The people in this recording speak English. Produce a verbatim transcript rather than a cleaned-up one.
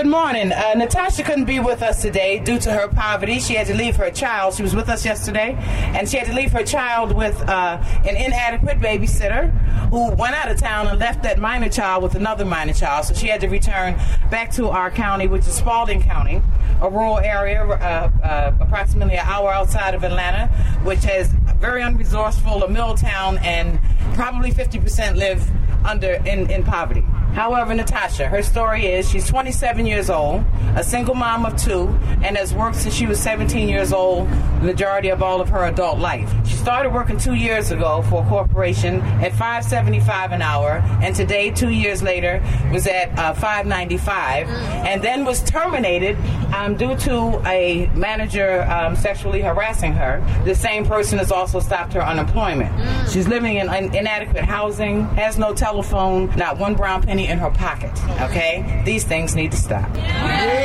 Good morning. Uh, Natasha couldn't be with us today due to her poverty. She had to leave her child. She was with us yesterday, and she had to leave her child with uh, an inadequate babysitter who went out of town and left that minor child with another minor child. So she had to return back to our county, which is Spalding County, a rural area uh, uh, approximately an hour outside of Atlanta, which has very unresourceful, a mill town, and probably fifty percent live under in, in poverty. However, Natasha, her story is she's twenty-seven years old, a single mom of two, and has worked since she was seventeen years old, the majority of all of her adult life. She started working two years ago for a corporation at five seventy-five an hour, and today, two years later, was at uh, five ninety-five, and then was terminated um, due to a manager um, sexually harassing her. The same person has also stopped her unemployment. She's living in in inadequate housing, has no telephone, not one brown penny in her pocket. Okay? These things need to stop. Yeah.